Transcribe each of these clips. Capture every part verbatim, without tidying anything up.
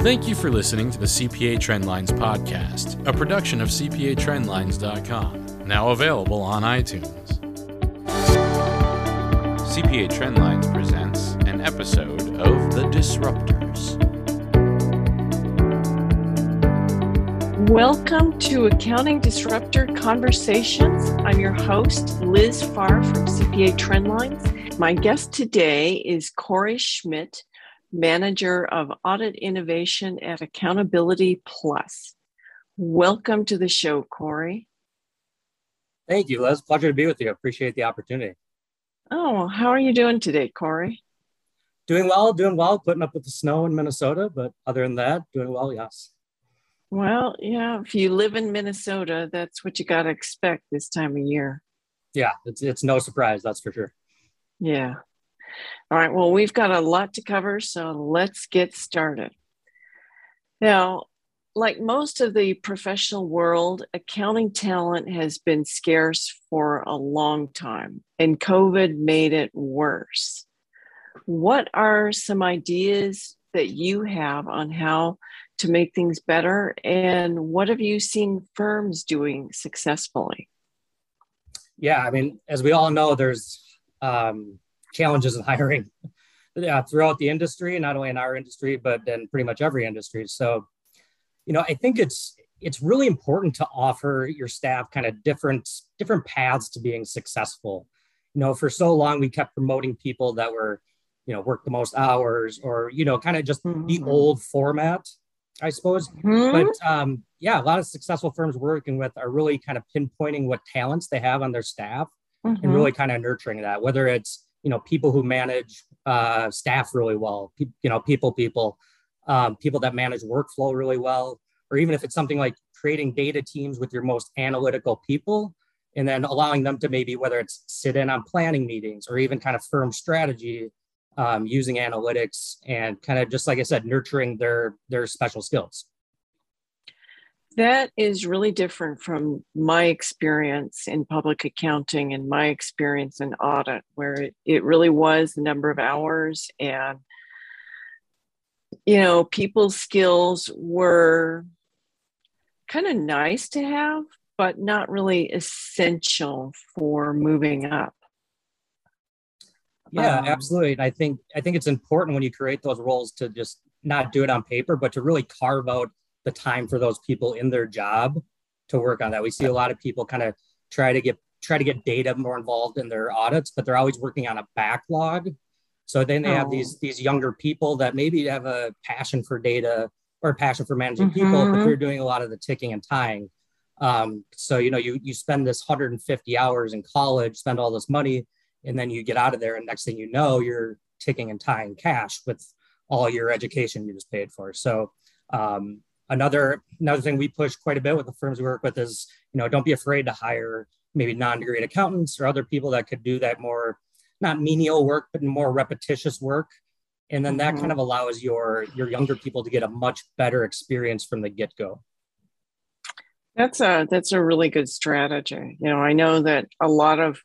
Thank you for listening to the C P A Trendlines podcast, a production of C P A Trendlines dot com, now available on iTunes. C P A Trendlines presents an episode of The Disruptors. Welcome to Accounting Disruptor Conversations. I'm your host, Liz Farr from C P A Trendlines. My guest today is Corey Schmidt, Manager of Audit Innovation at Accountability Plus. Welcome to the show, Corey. Thank you, Liz. Pleasure to be with you. Appreciate the opportunity. Oh, how are you doing today, Corey? Doing well, doing well. Putting up with the snow in Minnesota, but other than that, doing well, yes. Well, yeah, if you live in Minnesota, that's what you got to expect this time of year. Yeah, it's it's no surprise, that's for sure. Yeah. All right, well, we've got a lot to cover, so let's get started. Now, like most of the professional world, accounting talent has been scarce for a long time, and COVID made it worse. What are some ideas that you have on how to make things better, and what have you seen firms doing successfully? Yeah, I mean, as we all know, there's um, challenges in hiring uh, throughout the industry, not only in our industry, but in pretty much every industry. So, you know, I think it's it's really important to offer your staff kind of different different paths to being successful. You know, for so long, we kept promoting people that were, you know, work the most hours or, you know, kind of just mm-hmm. the old format, I suppose. Mm-hmm. But um, yeah, a lot of successful firms we're working with are really kind of pinpointing what talents they have on their staff mm-hmm. and really kind of nurturing that, whether it's, you know, people who manage uh, staff really well, pe- you know, people, people, um, people that manage workflow really well, or even if it's something like creating data teams with your most analytical people, and then allowing them to maybe, whether it's sit in on planning meetings or even kind of firm strategy, um, using analytics and kind of just, like I said, nurturing their, their special skills. That is really different from my experience in public accounting and my experience in audit, where it, it really was the number of hours and, you know, people's skills were kind of nice to have, but not really essential for moving up. Yeah, um, absolutely. And I think I think it's important when you create those roles to just not do it on paper, but to really carve out the time for those people in their job to work on that. We see a lot of people kind of try to get try to get data more involved in their audits, but they're always working on a backlog. So then they oh. have these these younger people that maybe have a passion for data or a passion for managing mm-hmm. people, but they're doing a lot of the ticking and tying. Um, so, you know, you you spend this one hundred fifty hours in college, spend all this money, and then you get out of there, and next thing you know, you're ticking and tying cash with all your education you just paid for. So um, another another thing we push quite a bit with the firms we work with is, you know, don't be afraid to hire maybe non-degree accountants or other people that could do that more, not menial work, but more repetitious work. And then that mm-hmm. kind of allows your your younger people to get a much better experience from the get-go. That's a that's a really good strategy. You know, I know that a lot of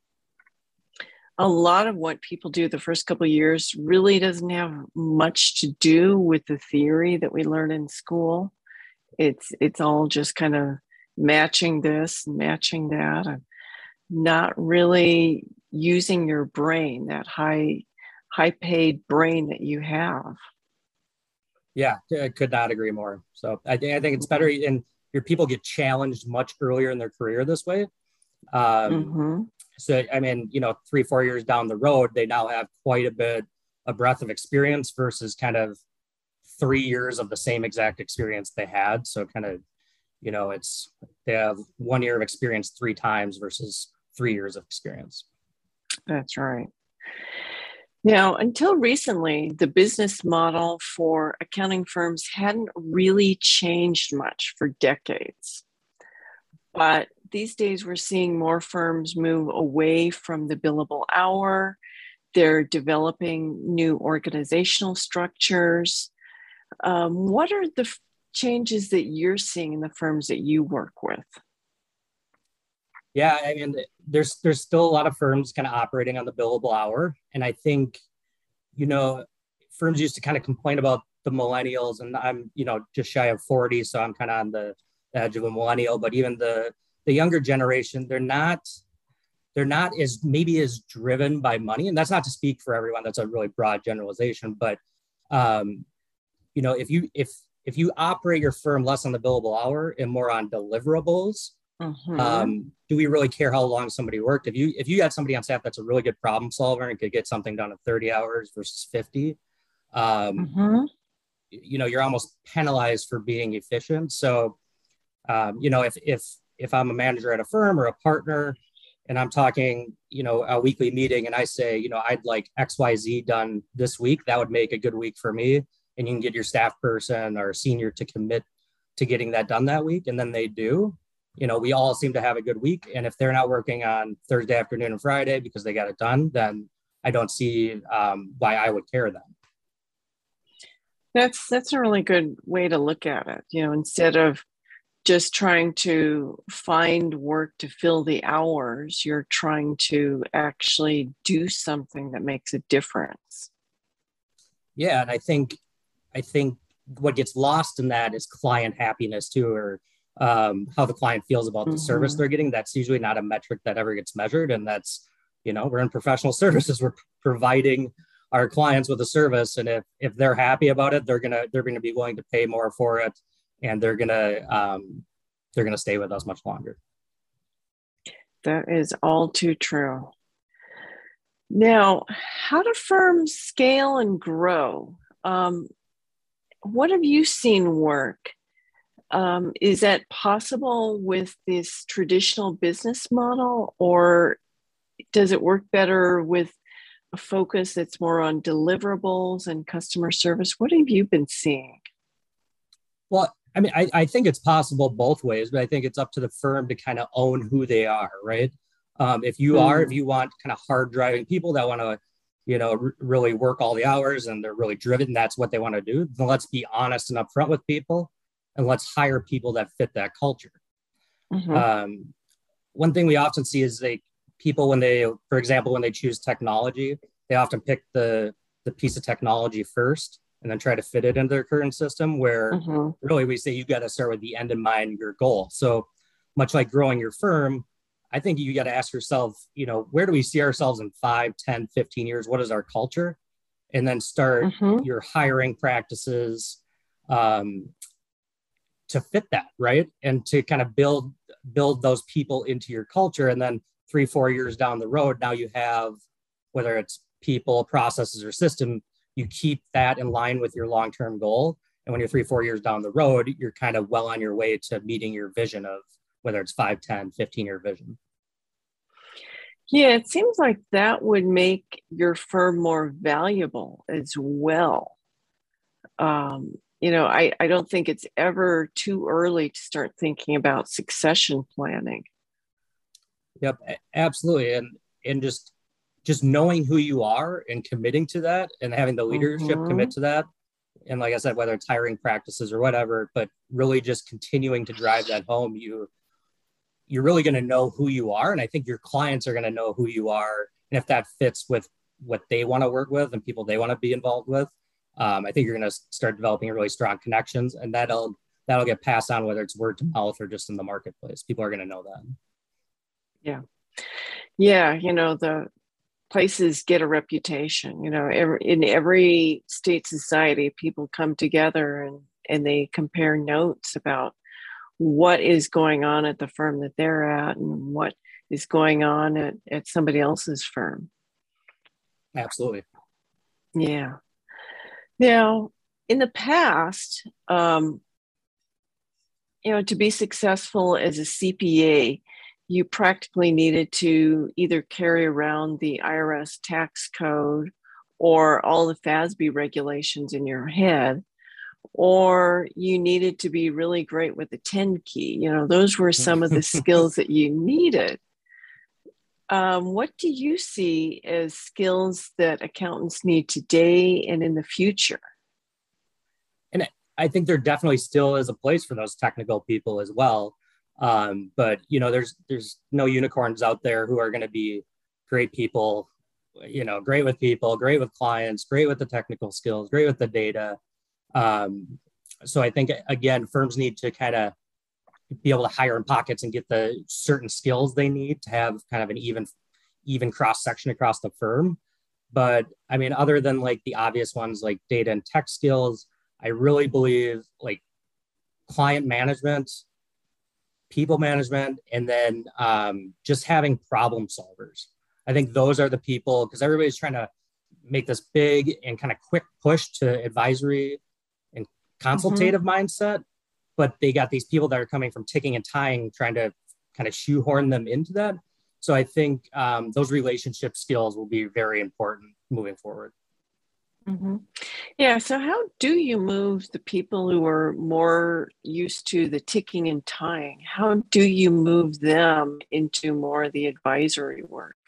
A lot of what people do the first couple of years really doesn't have much to do with the theory that we learn in school. It's it's all just kind of matching this, matching that, and not really using your brain, that high high paid brain that you have. Yeah, I could not agree more. So I think I think it's better, and your people get challenged much earlier in their career this way. Um, mm-hmm. So, I mean, you know, three, four years down the road, they now have quite a bit, a breadth of experience versus kind of three years of the same exact experience they had. So kind of, you know, it's, they have one year of experience three times versus three years of experience. That's right. Now, until recently, the business model for accounting firms hadn't really changed much for decades. But these days, we're seeing more firms move away from the billable hour. They're developing new organizational structures. Um, what are the f- changes that you're seeing in the firms that you work with? Yeah, I mean, there's there's still a lot of firms kind of operating on the billable hour. And I think, you know, firms used to kind of complain about the millennials, and I'm, you know, just shy of forty, so I'm kind of on the edge of a millennial, but even the the younger generation, they're not they're not as maybe as driven by money. And that's not to speak for everyone. That's a really broad generalization. But um, you know, if you if if you operate your firm less on the billable hour and more on deliverables, mm-hmm. um, do we really care how long somebody worked? If you if you got somebody on staff that's a really good problem solver and could get something done in thirty hours versus fifty, um, mm-hmm. you know, you're almost penalized for being efficient. So, um, you know, if if if I'm a manager at a firm or a partner, and I'm talking, you know, a weekly meeting, and I say, you know, I'd like X Y Z done this week, that would make a good week for me. And you can get your staff person or senior to commit to getting that done that week. And then they do, you know, we all seem to have a good week. And if they're not working on Thursday afternoon and Friday because they got it done, then I don't see um, why I would care then. That's, that's a really good way to look at it. You know, instead of just trying to find work to fill the hours, you're trying to actually do something that makes a difference. Yeah. And I think, I think what gets lost in that is client happiness too, or um, how the client feels about the mm-hmm. service they're getting. That's usually not a metric that ever gets measured. And that's, you know, we're in professional services. We're providing our clients with a service. And if, if they're happy about it, they're going to, they're going to be willing to pay more for it. And they're going to, um, they're going to stay with us much longer. That is all too true. Now, how do firms scale and grow? Um, what have you seen work? Um, is that possible with this traditional business model, or does it work better with a focus that's more on deliverables and customer service? What have you been seeing? Well, I mean, I, I think it's possible both ways, but I think it's up to the firm to kind of own who they are, right? Um, if you mm. are, if you want kind of hard driving people that want to, you know, r- really work all the hours and they're really driven, that's what they want to do, then let's be honest and upfront with people and let's hire people that fit that culture. Mm-hmm. Um, one thing we often see is they people when they, for example, when they choose technology, they often pick the the piece of technology first and then try to fit it into their current system, where mm-hmm. really we say you got to start with the end in mind, your goal. So much like growing your firm, I think you got to ask yourself, you know, where do we see ourselves in five, ten, fifteen years? What is our culture? And then start mm-hmm. your hiring practices um, to fit that, right? And to kind of build, build those people into your culture. And then three, four years down the road, now you have, whether it's people, processes, or system, you keep that in line with your long-term goal. And when you're three, four years down the road, you're kind of well on your way to meeting your vision of whether it's five, ten, fifteen year vision. Yeah, it seems like that would make your firm more valuable as well. Um, you know, I, I don't think it's ever too early to start thinking about succession planning. Yep, absolutely. And, and just, just knowing who you are and committing to that and having the leadership mm-hmm. commit to that. And like I said, whether it's hiring practices or whatever, but really just continuing to drive that home, you, you're really going to know who you are. And I think your clients are going to know who you are. And if that fits with what they want to work with and people they want to be involved with, um, I think you're going to start developing really strong connections, and that'll, that'll get passed on, whether it's word to mouth or just in the marketplace. People are going to know that. Yeah. Yeah. You know, the places get a reputation, you know, every, in every state society, people come together and, and they compare notes about what is going on at the firm that they're at and what is going on at, at somebody else's firm. Absolutely. Yeah. Now, in the past, um, you know, to be successful as a C P A, you practically needed to either carry around the I R S tax code or all the F A S B regulations in your head, or you needed to be really great with the ten key. You know, those were some of the skills that you needed. Um, what do you see as skills that accountants need today and in the future? And I think there definitely still is a place for those technical people as well. Um, but, you know, there's there's no unicorns out there who are going to be great people, you know, great with people, great with clients, great with the technical skills, great with the data. Um, so I think, again, firms need to kind of be able to hire in pockets and get the certain skills they need to have kind of an even, even cross section across the firm. But I mean, other than like the obvious ones like data and tech skills, I really believe like client management, people management, and then um, just having problem solvers. I think those are the people, because everybody's trying to make this big and kind of quick push to advisory and consultative mm-hmm. mindset, but they got these people that are coming from ticking and tying, trying to kind of shoehorn them into that. So I think um, those relationship skills will be very important moving forward. Mm-hmm. Yeah. So how do you move the people who are more used to the ticking and tying? How do you move them into more of the advisory work?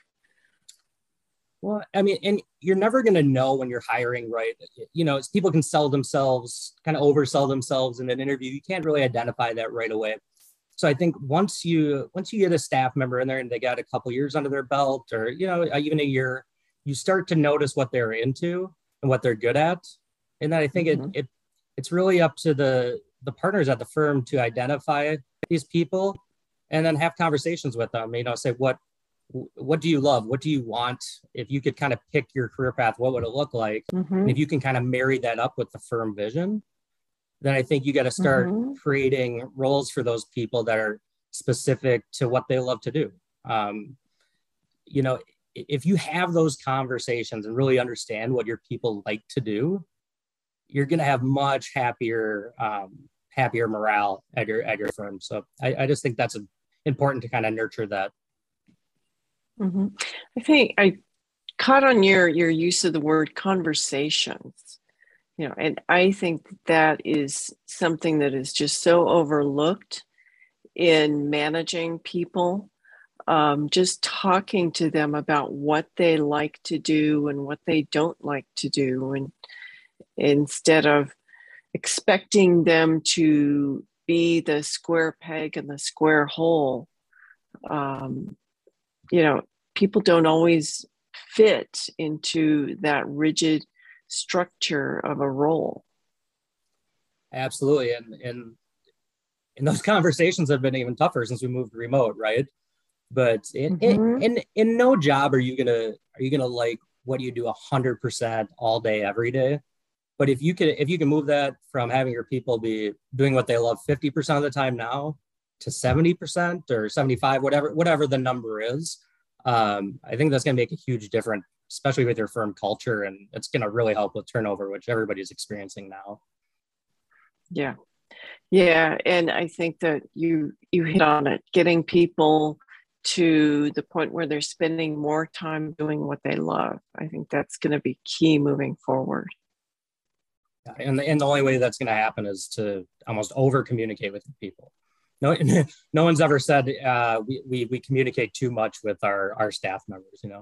Well, I mean, and you're never going to know when you're hiring, right? You know, people can sell themselves, kind of oversell themselves in an interview. You can't really identify that right away. So I think once you once you get a staff member in there and they got a couple years under their belt, or you know, even a year, you start to notice what they're into and what they're good at. And then I think mm-hmm. it, it it's really up to the the partners at the firm to identify these people and then have conversations with them. You know, say what what do you love? What do you want? If you could kind of pick your career path, what would it look like? Mm-hmm. And if you can kind of marry that up with the firm vision, then I think you got to start mm-hmm. creating roles for those people that are specific to what they love to do. Um, you know, if you have those conversations and really understand what your people like to do, you're going to have much happier, um, happier morale at your at your firm. So I, I just think that's a, important to kind of nurture that. Mm-hmm. I think I caught on your your use of the word conversations. You know, and I think that is something that is just so overlooked in managing people. Um, just talking to them about what they like to do and what they don't like to do, and instead of expecting them to be the square peg in the square hole, um, you know, people don't always fit into that rigid structure of a role. Absolutely. And, and, and those conversations have been even tougher since we moved remote, right? But in, mm-hmm. in, in, in no job are you going to, are you going to like what you do a hundred percent all day, every day. But if you can, if you can move that from having your people be doing what they love fifty percent of the time now to seventy percent or seventy-five, whatever, whatever the number is, um, I think that's going to make a huge difference, especially with your firm culture. And it's going to really help with turnover, which everybody's experiencing now. Yeah. Yeah. And I think that you, you hit on it, getting people to the point where they're spending more time doing what they love. I think that's going to be key moving forward. And the, and the only way that's going to happen is to almost over communicate with people. No, no one's ever said uh, we, we we communicate too much with our, our staff members, you know?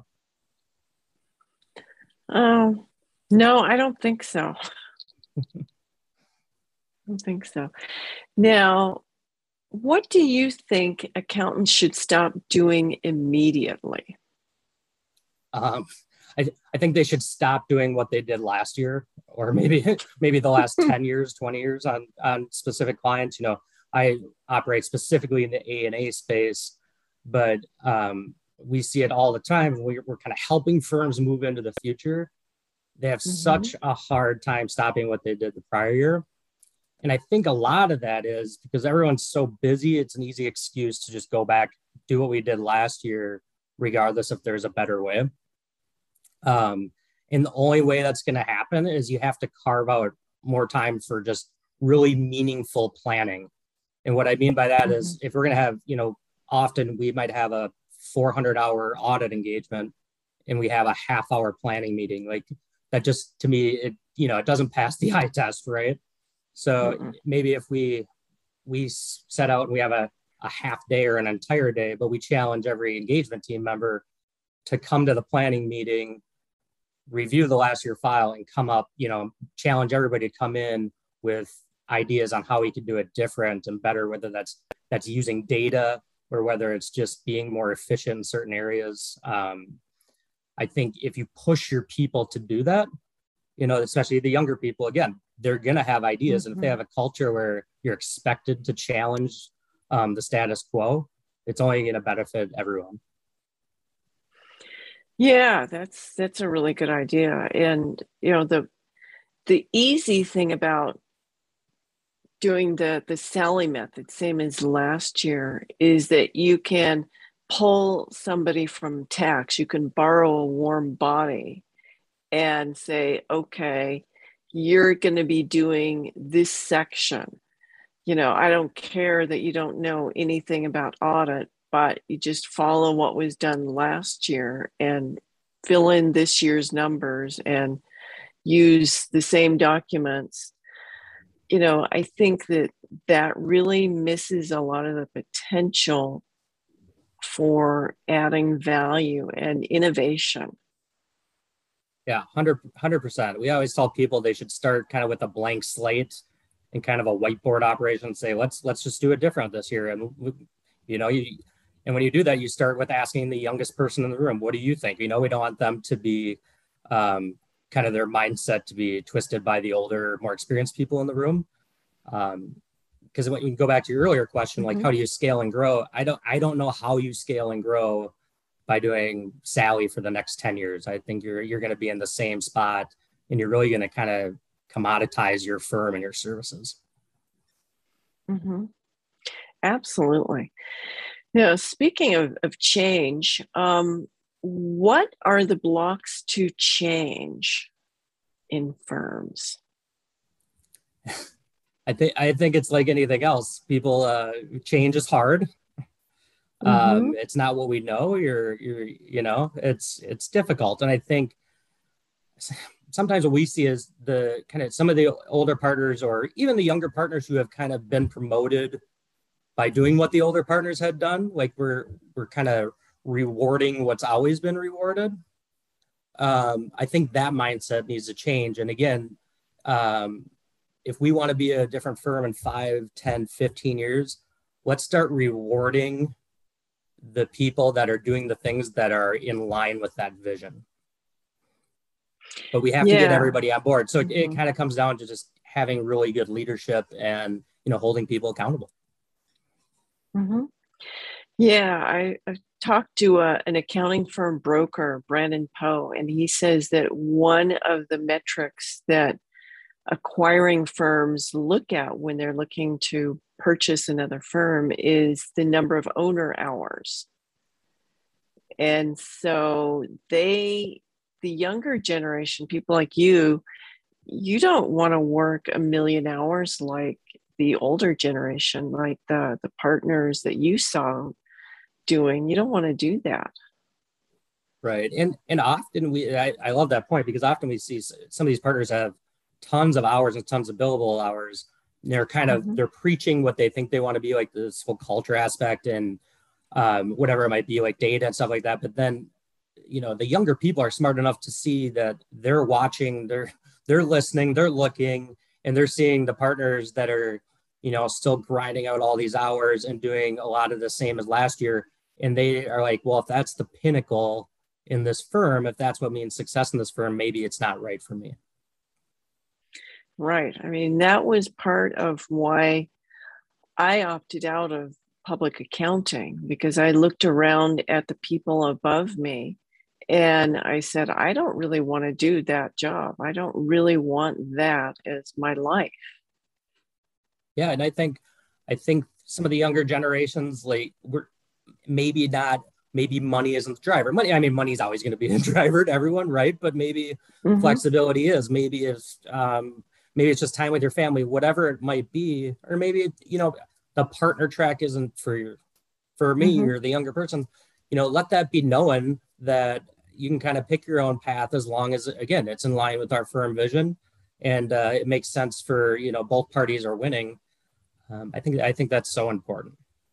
Oh, no, I don't think so. I don't think so. Now, what do you think accountants should stop doing immediately? Um, I, I think they should stop doing what they did last year, or maybe maybe the last ten years, twenty years on, on specific clients. You know, I operate specifically in the A and A space, but um, we see it all the time. We're, we're kind of helping firms move into the future. They have mm-hmm. such a hard time stopping what they did the prior year. And I think a lot of that is because everyone's so busy, it's an easy excuse to just go back, do what we did last year, regardless if there's a better way. Um, and the only way that's going to happen is you have to carve out more time for just really meaningful planning. And what I mean by that mm-hmm. is if we're going to have, you know, often we might have a four hundred hour audit engagement and we have a half hour planning meeting. Like that just, to me, it, you know, it doesn't pass the eye test, right? So mm-hmm. maybe if we, we set out and we have a, a half day or an entire day, but we challenge every engagement team member to come to the planning meeting, review the last year file and come up, you know, challenge everybody to come in with ideas on how we could do it different and better, whether that's, that's using data or whether it's just being more efficient in certain areas. Um, I think if you push your people to do that, you know, especially the younger people, again, they're going to have ideas. Mm-hmm. And if they have a culture where you're expected to challenge um, the status quo, it's only going to benefit everyone. Yeah, that's that's a really good idea. And you know, the the easy thing about doing the the Sally method, same as last year, is that you can pull somebody from tax. You can borrow a warm body and say, okay, you're going to be doing this section. You know, I don't care that you don't know anything about audit, but you just follow what was done last year and fill in this year's numbers and use the same documents. You know, I think that that really misses a lot of the potential for adding value and innovation. Yeah, one hundred percent. We always tell people they should start kind of with a blank slate and kind of a whiteboard operation and say, let's let's just do it different this year. And, you know, you, and when you do that, you start with asking the youngest person in the room, what do you think? You know, we don't want them to be um, kind of their mindset to be twisted by the older, more experienced people in the room. Um, because when you go back to your earlier question, mm-hmm. like how do you scale and grow? I don't, I don't know how you scale and grow by doing Sally for the next ten years. I think you're, you're going to be in the same spot, and you're really going to kind of commoditize your firm and your services. Mm-hmm. Absolutely. Now, speaking of, of change, um, what are the blocks to change in firms? I think I think it's like anything else. People uh, change is hard. Mm-hmm. Um, it's not what we know. You're you're you know it's it's difficult, and I think sometimes what we see is the kind of some of the older partners or even the younger partners who have kind of been promoted by doing what the older partners had done. Like we're we're kind of rewarding what's always been rewarded. Um, I think that mindset needs to change. And again, um, if we want to be a different firm in five, ten, fifteen years, let's start rewarding the people that are doing the things that are in line with that vision. But we have yeah. to get everybody on board. So mm-hmm. it, it kind of comes down to just having really good leadership and, you know, holding people accountable. Mm-hmm. Yeah, I, I talked to a, an accounting firm broker, Brandon Poe, and he says that one of the metrics that acquiring firms look at when they're looking to purchase another firm is the number of owner hours. And so they, the younger generation, people like you, you don't want to work a million hours like the older generation, like the, the partners that you saw doing. You don't want to do that. Right. And and often we, I, I love that point, because often we see some of these partners have tons of hours and tons of billable hours. And they're kind of, mm-hmm. they're preaching what they think they want to be, like this whole culture aspect and um, whatever it might be, like data and stuff like that. But then, you know, the younger people are smart enough to see that they're watching, they're, they're listening, they're looking, and they're seeing the partners that are, you know, still grinding out all these hours and doing a lot of the same as last year. And they are like, well, if that's the pinnacle in this firm, if that's what means success in this firm, maybe it's not right for me. Right. I mean, that was part of why I opted out of public accounting, because I looked around at the people above me and I said, I don't really want to do that job. I don't really want that as my life. Yeah. And I think, I think some of the younger generations, like we're maybe not, maybe money isn't the driver. Money, I mean, money is always going to be a driver to everyone, right? But maybe mm-hmm. flexibility is, maybe it's, um, maybe it's just time with your family, whatever it might be. Or maybe, you know, the partner track isn't for your, for me mm-hmm. or the younger person. You know, let that be known that you can kind of pick your own path as long as, again, it's in line with our firm vision and uh, it makes sense for, you know, both parties are winning. Um, I think, I think that's so important.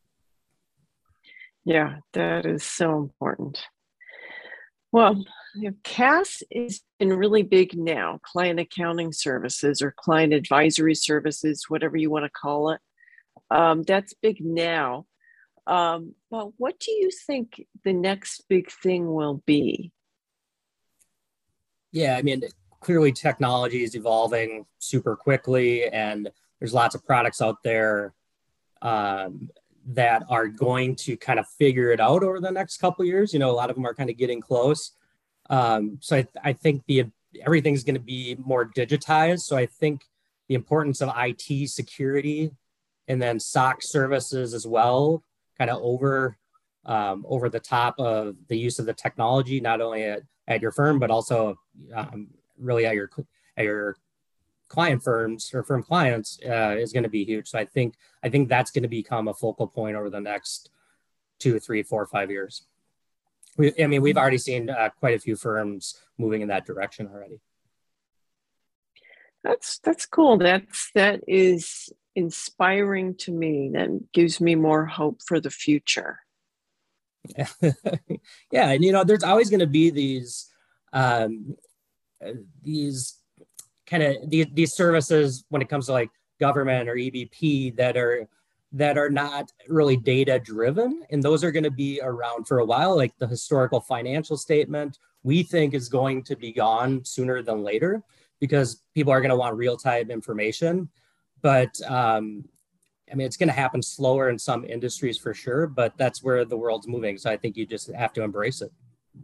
Yeah, that is so important. Well, you know, C A S is been really big now, client accounting services or client advisory services, whatever you want to call it. Um, that's big now. Um, but what do you think the next big thing will be? Yeah, I mean, clearly technology is evolving super quickly, and there's lots of products out there um, that are going to kind of figure it out over the next couple of years. You know, a lot of them are kind of getting close. Um, so I, I think the everything's going to be more digitized. So I think the importance of I T security and then S O C services as well, kind of over um, over the top of the use of the technology, not only at, at your firm, but also um, really at your at your client firms or firm clients uh, is going to be huge. So I think I think that's going to become a focal point over the next two, three, four, five years. We, I mean, we've already seen uh, quite a few firms moving in that direction already. That's that's cool. That's that is inspiring to me. That gives me more hope for the future. Yeah, and you know, there's always going to be these um, these kind of these, these services when it comes to like government or E B P that are that are not really data driven, and those are going to be around for a while. Like the historical financial statement, we think is going to be gone sooner than later because people are going to want real-time information. But um, I mean, it's going to happen slower in some industries for sure, but that's where the world's moving. So I think you just have to embrace it.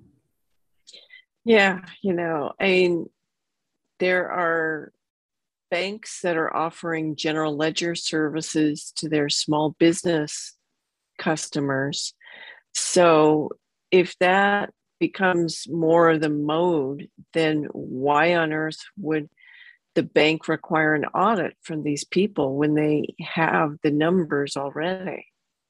Yeah, you know, I mean, there are banks that are offering general ledger services to their small business customers. So if that becomes more of the mode, then why on earth would the bank require an audit from these people when they have the numbers already?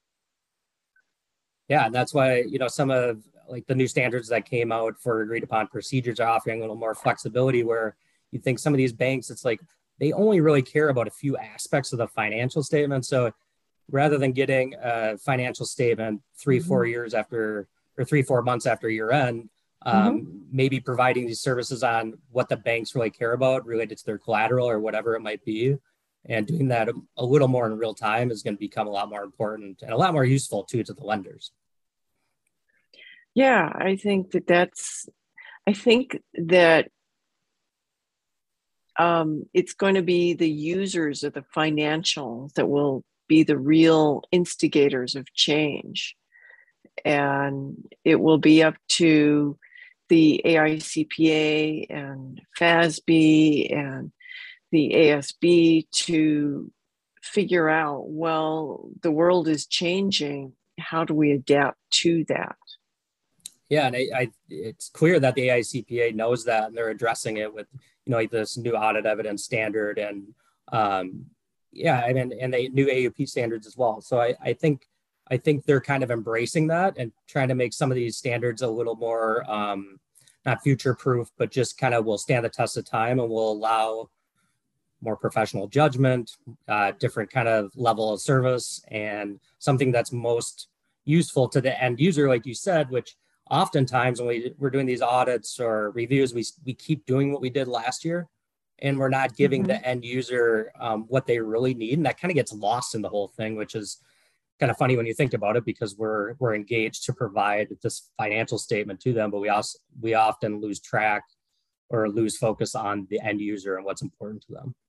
Yeah, and that's why, you know, some of like the new standards that came out for agreed upon procedures are offering a little more flexibility, where you think some of these banks, it's like they only really care about a few aspects of the financial statement. So rather than getting a financial statement three, mm-hmm. four years after, or three, four months after year end, um, mm-hmm. maybe providing these services on what the banks really care about related to their collateral or whatever it might be. And doing that a, a little more in real time is going to become a lot more important and a lot more useful too to the lenders. Yeah, I think that that's, I think that um, it's going to be the users of the financials that will be the real instigators of change. And it will be up to the A I C P A and F A S B and the A S B to figure out, well, the world is changing. How do we adapt to that? Yeah, and I, I, it's clear that the A I C P A knows that, and they're addressing it with, you know, like this new audit evidence standard, and um, yeah, I mean, and they new A U P standards as well. So I, I think, I think they're kind of embracing that and trying to make some of these standards a little more, um, not future-proof, but just kind of will stand the test of time and will allow more professional judgment, uh, different kind of level of service, and something that's most useful to the end user, like you said, which oftentimes when we, we're doing these audits or reviews, we, we keep doing what we did last year, and we're not giving mm-hmm. the end user um, what they really need. And that kind of gets lost in the whole thing, which is kind of funny when you think about it, because we're we're engaged to provide this financial statement to them, but we also we often lose track or lose focus on the end user and what's important to them.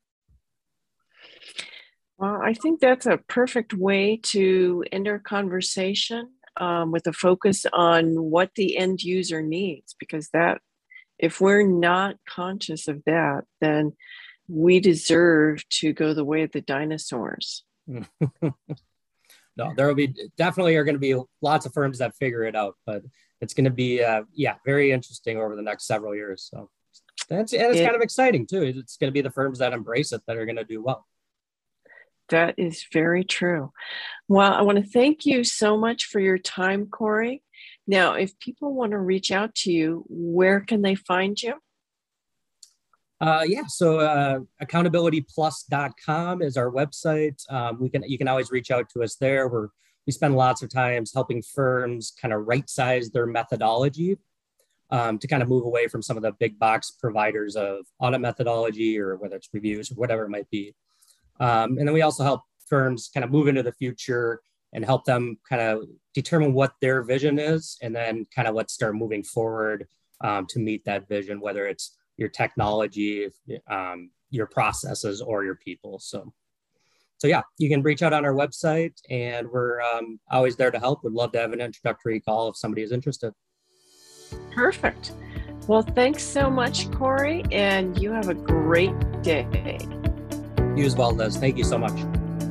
Well, I think that's a perfect way to end our conversation, um, with a focus on what the end user needs, because that, if we're not conscious of that, then we deserve to go the way of the dinosaurs. No, there will be definitely are going to be lots of firms that figure it out, but it's going to be, uh, yeah, very interesting over the next several years. So that's, and it's it, kind of exciting too. It's going to be the firms that embrace it that are going to do well. That is very true. Well, I want to thank you so much for your time, Corey. Now, if people want to reach out to you, where can they find you? Uh, yeah, so uh, accountability plus dot com is our website. Um, we can you can always reach out to us there. We're, we spend lots of times helping firms kind of right size their methodology um, to kind of move away from some of the big box providers of audit methodology, or whether it's reviews or whatever it might be. Um, and then we also help firms kind of move into the future and help them kind of determine what their vision is, and then kind of let's start moving forward um, to meet that vision, whether it's your technology, um, your processes, or your people. So, so yeah, you can reach out on our website, and we're um, always there to help. We'd love to have an introductory call if somebody is interested. Perfect. Well, thanks so much, Corey, and you have a great day. You as well, Liz. Thank you so much.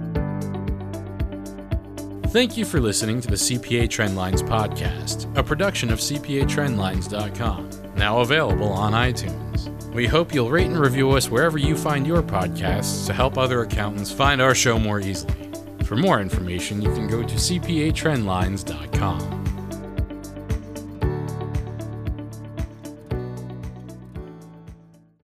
Thank you for listening to the C P A Trendlines podcast, a production of C P A Trendlines dot com, now available on iTunes. We hope you'll rate and review us wherever you find your podcasts to help other accountants find our show more easily. For more information, you can go to C P A Trendlines dot com.